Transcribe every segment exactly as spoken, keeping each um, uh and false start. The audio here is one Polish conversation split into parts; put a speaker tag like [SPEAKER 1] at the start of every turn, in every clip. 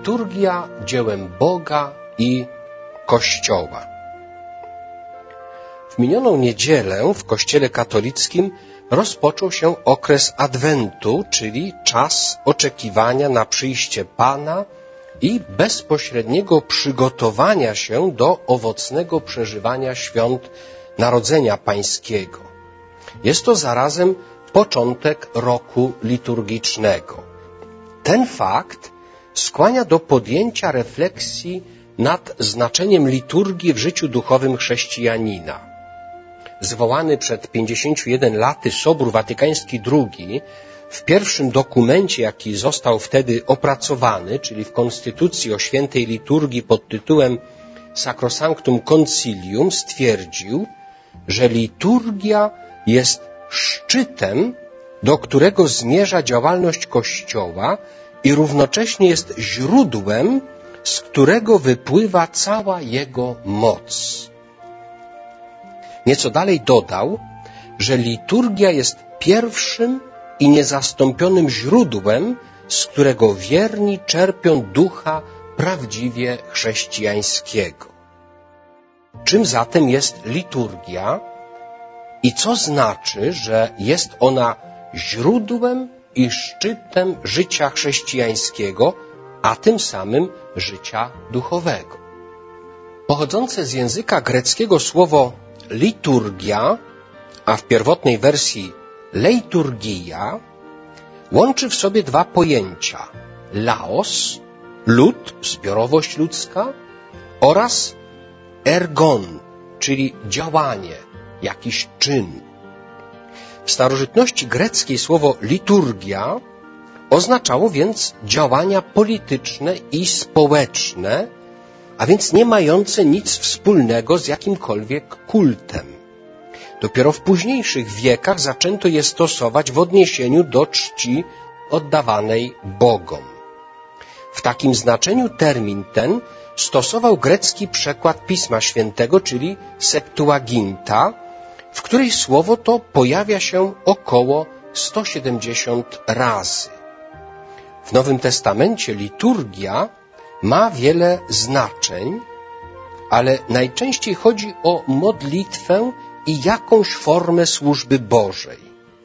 [SPEAKER 1] liturgia dziełem Boga i Kościoła. W minioną niedzielę w Kościele katolickim rozpoczął się okres Adwentu, czyli czas oczekiwania na przyjście Pana i bezpośredniego przygotowania się do owocnego przeżywania świąt Narodzenia Pańskiego. Jest to zarazem początek roku liturgicznego. Ten fakt skłania do podjęcia refleksji nad znaczeniem liturgii w życiu duchowym chrześcijanina. Zwołany przed pięćdziesięciu jeden laty Sobór Watykański drugi w pierwszym dokumencie, jaki został wtedy opracowany, czyli w Konstytucji o świętej liturgii pod tytułem Sacrosanctum Concilium, stwierdził, że liturgia jest szczytem, do którego zmierza działalność Kościoła i równocześnie jest źródłem, z którego wypływa cała jego moc. Nieco dalej dodał, że liturgia jest pierwszym i niezastąpionym źródłem, z którego wierni czerpią ducha prawdziwie chrześcijańskiego. Czym zatem jest liturgia i co znaczy, że jest ona źródłem i szczytem życia chrześcijańskiego, a tym samym życia duchowego? Pochodzące z języka greckiego słowo liturgia, a w pierwotnej wersji leiturgia, łączy w sobie dwa pojęcia: laos, lud, zbiorowość ludzka, oraz ergon, czyli działanie, jakiś czyn. W starożytności greckiej słowo liturgia oznaczało więc działania polityczne i społeczne, a więc nie mające nic wspólnego z jakimkolwiek kultem. Dopiero w późniejszych wiekach zaczęto je stosować w odniesieniu do czci oddawanej Bogom. W takim znaczeniu termin ten stosował grecki przekład Pisma Świętego, czyli Septuaginta, w której słowo to pojawia się około sto siedemdziesiąt razy. W Nowym Testamencie liturgia ma wiele znaczeń, ale najczęściej chodzi o modlitwę i jakąś formę służby Bożej.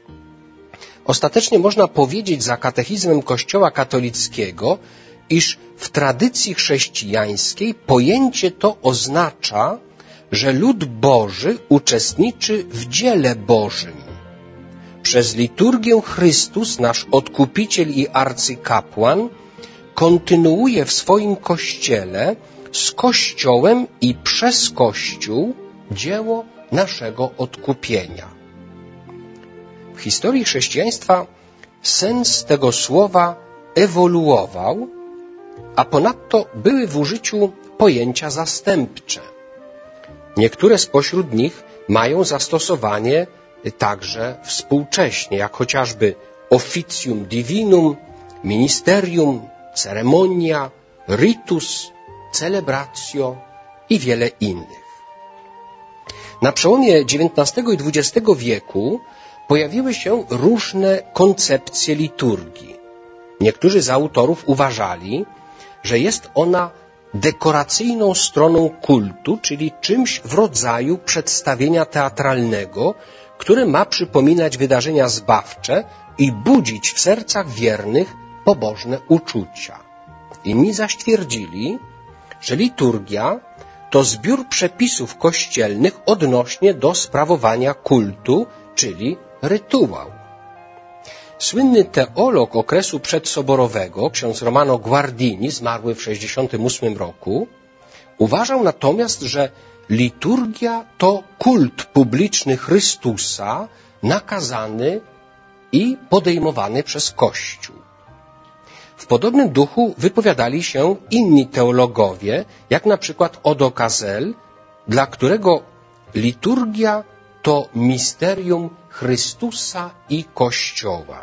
[SPEAKER 1] Ostatecznie można powiedzieć za katechizmem Kościoła katolickiego, iż w tradycji chrześcijańskiej pojęcie to oznacza, że lud Boży uczestniczy w dziele Bożym. Przez liturgię Chrystus, nasz Odkupiciel i Arcykapłan, kontynuuje w swoim Kościele z Kościołem i przez Kościół dzieło naszego odkupienia. W historii chrześcijaństwa sens tego słowa ewoluował, a ponadto były w użyciu pojęcia zastępcze. Niektóre spośród nich mają zastosowanie także współcześnie, jak chociażby officium divinum, ministerium, ceremonia, ritus, celebratio i wiele innych. Na przełomie dziewiętnastego i dwudziestego wieku pojawiły się różne koncepcje liturgii. Niektórzy z autorów uważali, że jest ona dekoracyjną stroną kultu, czyli czymś w rodzaju przedstawienia teatralnego, które ma przypominać wydarzenia zbawcze i budzić w sercach wiernych pobożne uczucia. Inni zaś twierdzili, że liturgia to zbiór przepisów kościelnych odnośnie do sprawowania kultu, czyli rytuał. Słynny teolog okresu przedsoborowego, ksiądz Romano Guardini, zmarły w sześćdziesiątym ósmym roku, uważał natomiast, że liturgia to kult publiczny Chrystusa, nakazany i podejmowany przez Kościół. W podobnym duchu wypowiadali się inni teologowie, jak na przykład Odo Kazel, dla którego liturgia to misterium Chrystusa i Kościoła.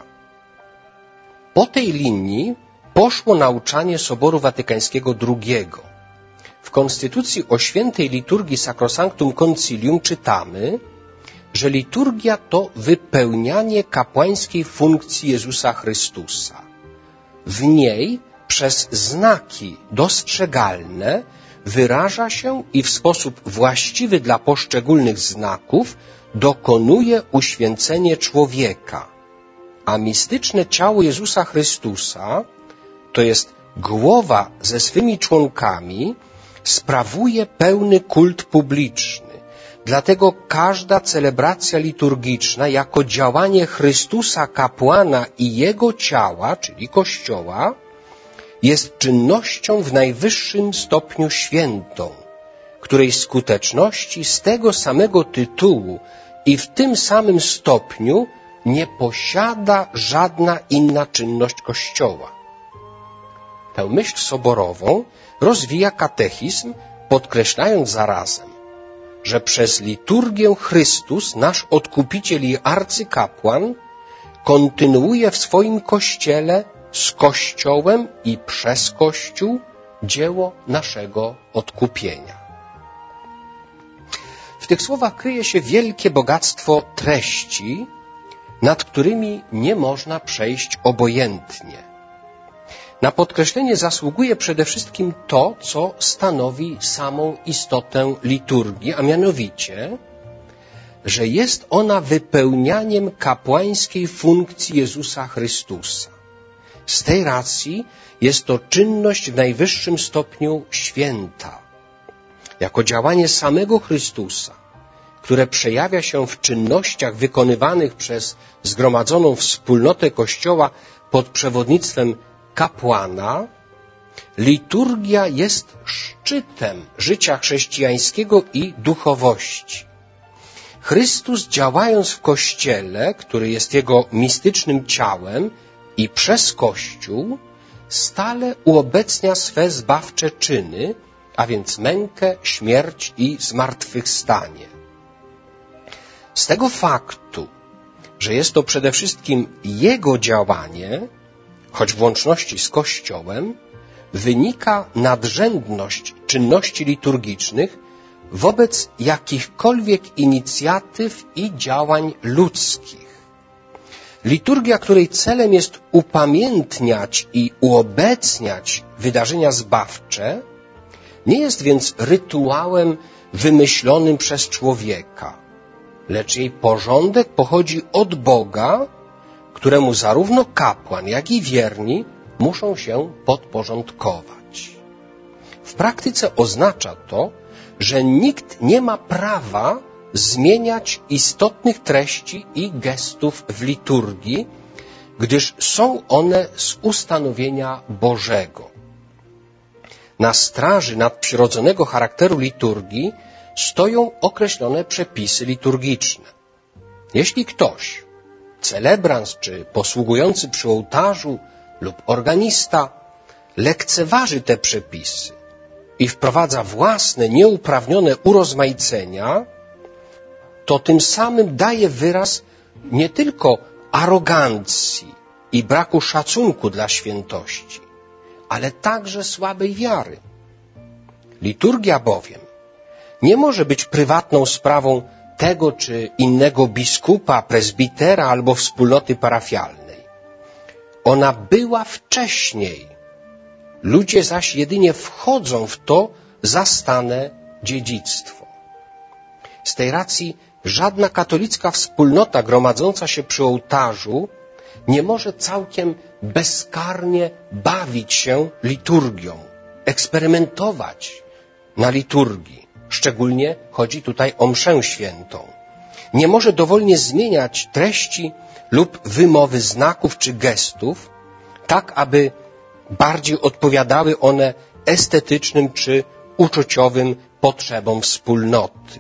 [SPEAKER 1] Po tej linii poszło nauczanie Soboru Watykańskiego drugiego. W Konstytucji o świętej liturgii Sacrosanctum Concilium czytamy, że liturgia to wypełnianie kapłańskiej funkcji Jezusa Chrystusa. W niej przez znaki dostrzegalne wyraża się i w sposób właściwy dla poszczególnych znaków dokonuje uświęcenie człowieka. A mistyczne ciało Jezusa Chrystusa, to jest głowa ze swymi członkami, sprawuje pełny kult publiczny. Dlatego każda celebracja liturgiczna jako działanie Chrystusa kapłana i Jego ciała, czyli Kościoła, jest czynnością w najwyższym stopniu świętą, której skuteczności z tego samego tytułu i w tym samym stopniu nie posiada żadna inna czynność Kościoła. Tę myśl soborową rozwija katechizm, podkreślając zarazem, że przez liturgię Chrystus, nasz Odkupiciel i arcykapłan, kontynuuje w swoim Kościele z Kościołem i przez Kościół dzieło naszego odkupienia. W tych słowach kryje się wielkie bogactwo treści, nad którymi nie można przejść obojętnie. Na podkreślenie zasługuje przede wszystkim to, co stanowi samą istotę liturgii, a mianowicie, że jest ona wypełnianiem kapłańskiej funkcji Jezusa Chrystusa. Z tej racji jest to czynność w najwyższym stopniu święta. Jako działanie samego Chrystusa, które przejawia się w czynnościach wykonywanych przez zgromadzoną wspólnotę Kościoła pod przewodnictwem kapłana, liturgia jest szczytem życia chrześcijańskiego i duchowości. Chrystus, działając w Kościele, który jest Jego mistycznym ciałem, i przez Kościół stale uobecnia swe zbawcze czyny, a więc mękę, śmierć i zmartwychwstanie. Z tego faktu, że jest to przede wszystkim Jego działanie, choć w łączności z Kościołem, wynika nadrzędność czynności liturgicznych wobec jakichkolwiek inicjatyw i działań ludzkich. Liturgia, której celem jest upamiętniać i uobecniać wydarzenia zbawcze, nie jest więc rytuałem wymyślonym przez człowieka, lecz jej porządek pochodzi od Boga, któremu zarówno kapłan, jak i wierni muszą się podporządkować. W praktyce oznacza to, że nikt nie ma prawa zmieniać istotnych treści i gestów w liturgii, gdyż są one z ustanowienia Bożego. Na straży nadprzyrodzonego charakteru liturgii stoją określone przepisy liturgiczne. Jeśli ktoś, celebrant czy posługujący przy ołtarzu lub organista, lekceważy te przepisy i wprowadza własne, nieuprawnione urozmaicenia, to tym samym daje wyraz nie tylko arogancji i braku szacunku dla świętości, ale także słabej wiary. Liturgia bowiem nie może być prywatną sprawą tego czy innego biskupa, prezbitera albo wspólnoty parafialnej. Ona była wcześniej. Ludzie zaś jedynie wchodzą w to zastane dziedzictwo. Z tej racji żadna katolicka wspólnota gromadząca się przy ołtarzu nie może całkiem bezkarnie bawić się liturgią, eksperymentować na liturgii. Szczególnie chodzi tutaj o mszę świętą. Nie może dowolnie zmieniać treści lub wymowy znaków czy gestów, tak aby bardziej odpowiadały one estetycznym czy uczuciowym potrzebom wspólnoty.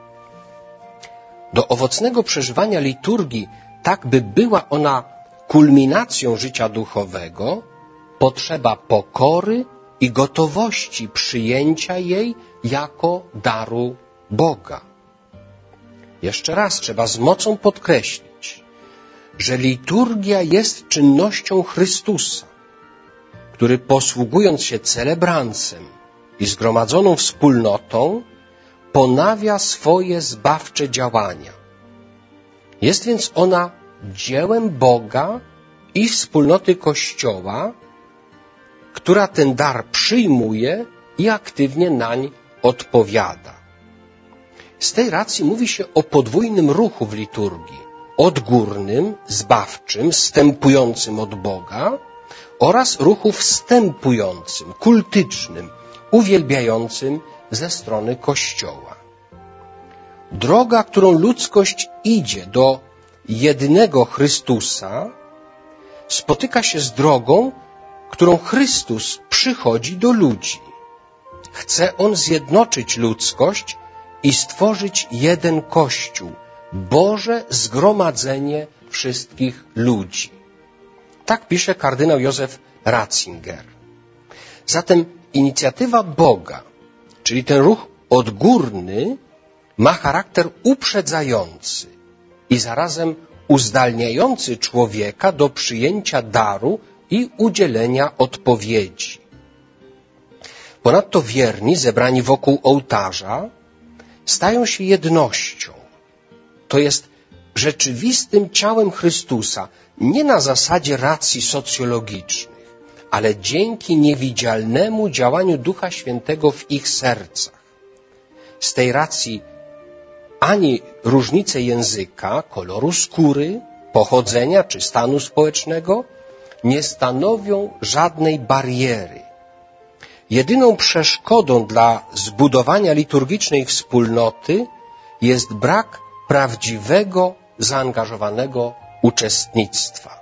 [SPEAKER 1] Do owocnego przeżywania liturgii, tak by była ona kulminacją życia duchowego, potrzeba pokory i gotowości przyjęcia jej jako daru Boga. Jeszcze raz trzeba z mocą podkreślić, że liturgia jest czynnością Chrystusa, który posługując się celebrancem i zgromadzoną wspólnotą, ponawia swoje zbawcze działania. Jest więc ona dziełem Boga i wspólnoty Kościoła, która ten dar przyjmuje i aktywnie nań odpowiada. Z tej racji mówi się o podwójnym ruchu w liturgii. Odgórnym, zbawczym, wstępującym od Boga oraz ruchu wstępującym, kultycznym, uwielbiającym ze strony Kościoła. Droga, którą ludzkość idzie do jedynego Chrystusa, spotyka się z drogą, którą Chrystus przychodzi do ludzi. Chce On zjednoczyć ludzkość i stworzyć jeden Kościół, Boże zgromadzenie wszystkich ludzi. Tak pisze kardynał Józef Ratzinger. Zatem inicjatywa Boga, czyli ten ruch odgórny, ma charakter uprzedzający i zarazem uzdalniający człowieka do przyjęcia daru i udzielenia odpowiedzi. Ponadto wierni, zebrani wokół ołtarza, stają się jednością, to jest rzeczywistym ciałem Chrystusa, nie na zasadzie racji socjologicznych, ale dzięki niewidzialnemu działaniu Ducha Świętego w ich sercach. Z tej racji ani różnice języka, koloru skóry, pochodzenia czy stanu społecznego nie stanowią żadnej bariery. Jedyną przeszkodą dla zbudowania liturgicznej wspólnoty jest brak prawdziwego, zaangażowanego uczestnictwa.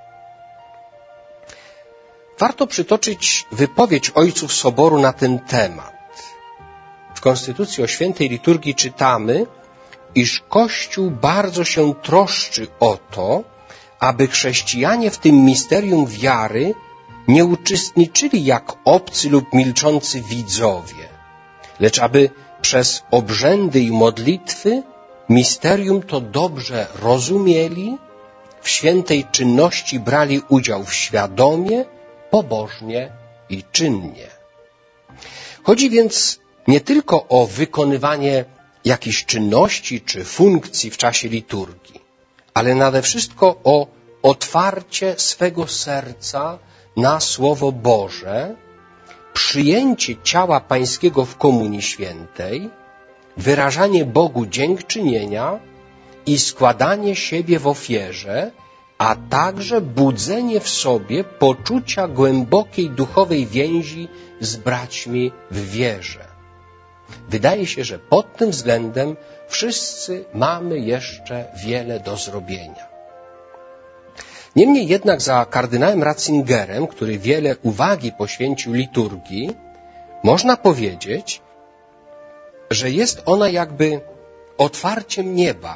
[SPEAKER 1] Warto przytoczyć wypowiedź ojców Soboru na ten temat. W Konstytucji o Świętej Liturgii czytamy, iż Kościół bardzo się troszczy o to, aby chrześcijanie w tym misterium wiary nie uczestniczyli jak obcy lub milczący widzowie, lecz aby przez obrzędy i modlitwy misterium to dobrze rozumieli, w świętej czynności brali udział świadomie, pobożnie i czynnie. Chodzi więc nie tylko o wykonywanie jakichś czynności czy funkcji w czasie liturgii, ale nade wszystko o otwarcie swego serca na Słowo Boże, przyjęcie ciała Pańskiego w Komunii Świętej, wyrażanie Bogu dziękczynienia i składanie siebie w ofierze, a także budzenie w sobie poczucia głębokiej duchowej więzi z braćmi w wierze. Wydaje się, że pod tym względem wszyscy mamy jeszcze wiele do zrobienia. Niemniej jednak za kardynałem Ratzingerem, który wiele uwagi poświęcił liturgii, można powiedzieć, że jest ona jakby otwarciem nieba.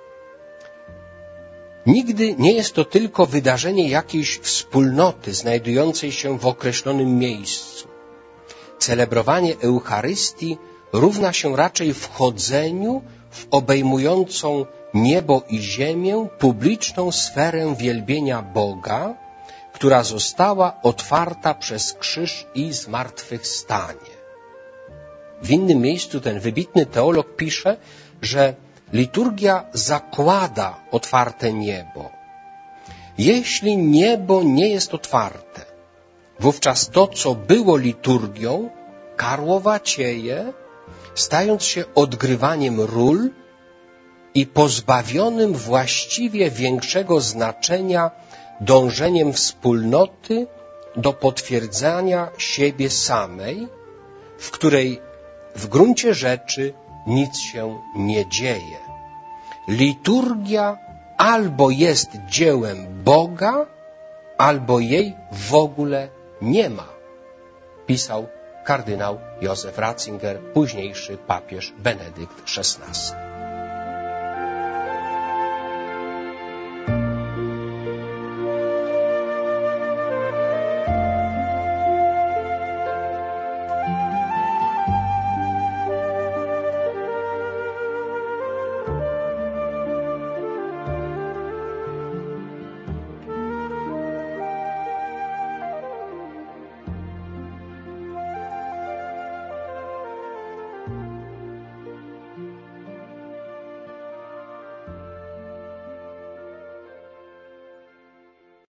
[SPEAKER 1] Nigdy nie jest to tylko wydarzenie jakiejś wspólnoty znajdującej się w określonym miejscu. Celebrowanie Eucharystii równa się raczej wchodzeniu w obejmującą niebo i ziemię publiczną sferę wielbienia Boga, która została otwarta przez krzyż i zmartwychwstanie. W innym miejscu ten wybitny teolog pisze, że liturgia zakłada otwarte niebo. Jeśli niebo nie jest otwarte, wówczas to, co było liturgią, karłowacieje, stając się odgrywaniem ról i pozbawionym właściwie większego znaczenia dążeniem wspólnoty do potwierdzania siebie samej, w której w gruncie rzeczy nic się nie dzieje. Liturgia albo jest dziełem Boga, albo jej w ogóle nie ma, pisał kardynał Józef Ratzinger, późniejszy papież Benedykt szesnasty.